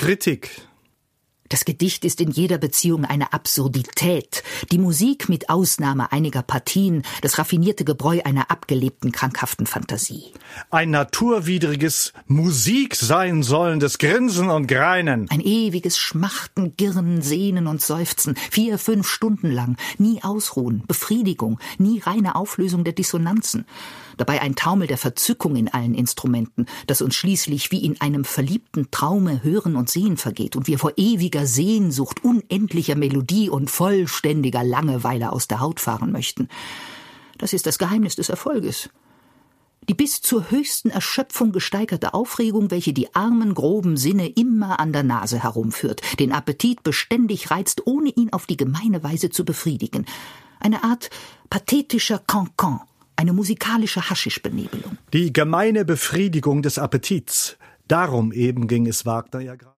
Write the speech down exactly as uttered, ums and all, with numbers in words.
Kritik. Das Gedicht ist in jeder Beziehung eine Absurdität. Die Musik mit Ausnahme einiger Partien, das raffinierte Gebräu einer abgelebten, krankhaften Fantasie. Ein naturwidriges Musik sein sollendes Grinsen und Greinen. Ein ewiges Schmachten, Girren, Sehnen und Seufzen. Vier, fünf Stunden lang. Nie Ausruhen, Befriedigung, nie reine Auflösung der Dissonanzen. Dabei ein Taumel der Verzückung in allen Instrumenten, das uns schließlich wie in einem verliebten Traume Hören und Sehen vergeht und wir vor ewiger Sehnsucht, unendlicher Melodie und vollständiger Langeweile aus der Haut fahren möchten. Das ist das Geheimnis des Erfolges. Die bis zur höchsten Erschöpfung gesteigerte Aufregung, welche die armen, groben Sinne immer an der Nase herumführt, den Appetit beständig reizt, ohne ihn auf die gemeine Weise zu befriedigen. Eine Art pathetischer Cancan. Eine musikalische Haschischbenebelung. Die gemeine Befriedigung des Appetits. Darum eben ging es Wagner ja gerade.